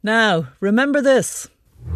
Now, remember this.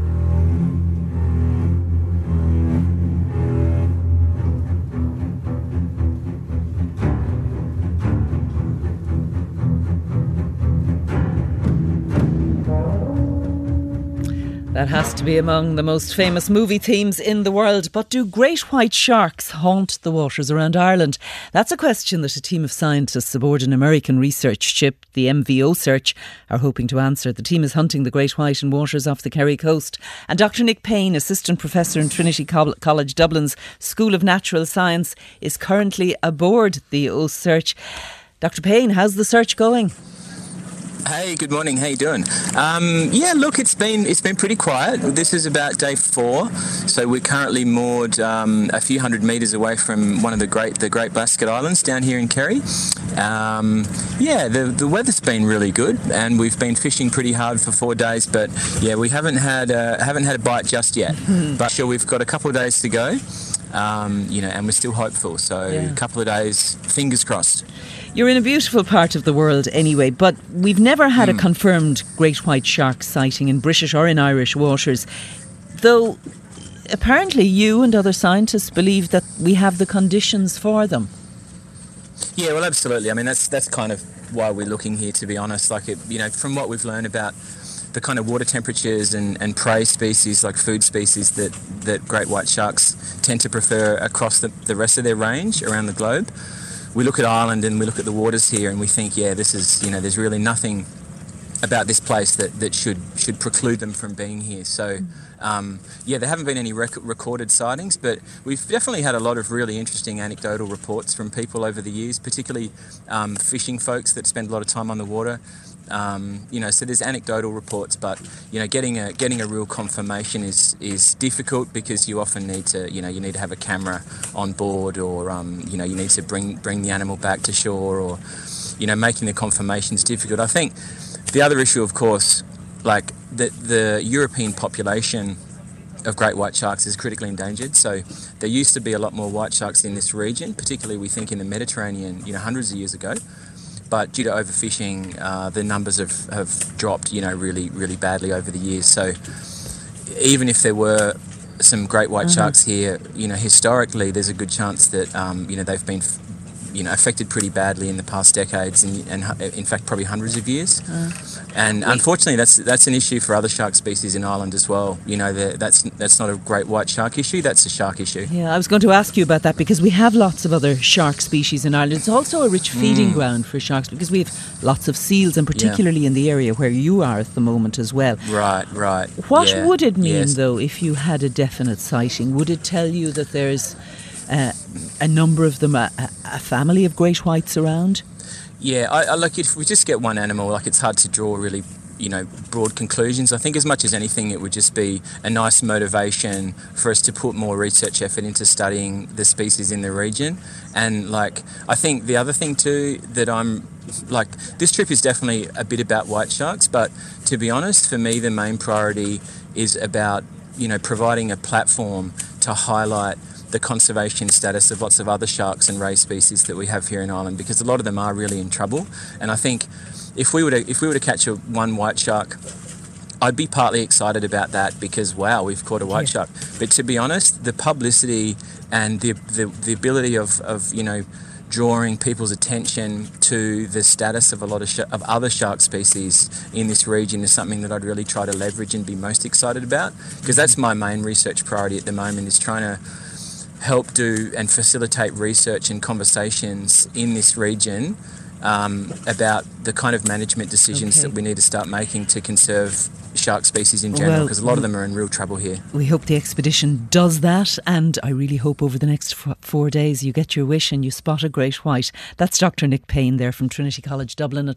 That has to be among the most famous movie themes in the world. But do great white sharks haunt the waters around Ireland? That's a question that a team of scientists aboard an American research ship, the MVO Search, are hoping to answer. The team is hunting the great white in waters off the Kerry coast. And Dr Nick Payne, assistant professor in Trinity College Dublin's School of Natural Science, is currently aboard the O Search. Dr Payne, how's the search going? Hey, good morning. How you doing? Look, it's been pretty quiet. This is about day 4, so we're currently moored a few hundred metres away from one of the Great Blasket Islands down here in Kerry. The weather's been really good, and we've been fishing pretty hard for 4 days. But yeah, we haven't had a bite just yet. But sure, we've got a couple of days to go. And we're still hopeful. So a couple of days, fingers crossed. You're in a beautiful part of the world anyway, but we've never had a confirmed great white shark sighting in British or in Irish waters. Though apparently you and other scientists believe that we have the conditions for them. Yeah, well, absolutely. I mean, that's kind of why we're looking here, to be honest. From what we've learned about the kind of water temperatures and prey species, like food species that great white sharks tend to prefer across the rest of their range around the globe. We look at Ireland and we look at the waters here and we think, this is, there's really nothing about this place that should preclude them from being here. So, there haven't been any recorded sightings, but we've definitely had a lot of really interesting anecdotal reports from people over the years, particularly fishing folks that spend a lot of time on the water. So there's anecdotal reports, but getting a real confirmation is difficult because you often need to you need to have a camera on board, or you need to bring the animal back to shore, or making the confirmations difficult. I think the other issue, of course, like the European population of great white sharks is critically endangered. So there used to be a lot more white sharks in this region, particularly we think in the Mediterranean, hundreds of years ago. But due to overfishing, the numbers have dropped, really, really badly over the years. So even if there were some great white sharks here, historically, there's a good chance that, they've been, affected pretty badly in the past decades, and in fact, probably hundreds of years. And unfortunately, that's an issue for other shark species in Ireland as well. That's not a great white shark issue, that's a shark issue. Yeah, I was going to ask you about that because we have lots of other shark species in Ireland. It's also a rich feeding ground for sharks because we have lots of seals, and particularly in the area where you are at the moment as well. Right. What would it mean, though, if you had a definite sighting? Would it tell you that there's a number of them, a family of great whites around? Yeah, I like if we just get one animal, it's hard to draw really, broad conclusions. I think as much as anything, it would just be a nice motivation for us to put more research effort into studying the species in the region. And I think the other thing too that this trip is definitely a bit about white sharks, but to be honest, for me, the main priority is about, providing a platform to highlight the conservation status of lots of other sharks and ray species that we have here in Ireland, because a lot of them are really in trouble. And I think if we were to catch one white shark, I'd be partly excited about that because wow, we've caught a white shark. But to be honest, the publicity and the ability of drawing people's attention to the status of a lot of other shark species in this region is something that I'd really try to leverage and be most excited about, because that's my main research priority at the moment, is trying to help do and facilitate research and conversations in this region about the kind of management decisions that we need to start making to conserve shark species in general, because a lot of them are in real trouble here. We hope the expedition does that, and I really hope over the next 4 days you get your wish and you spot a great white. That's Dr Nick Payne there from Trinity College Dublin.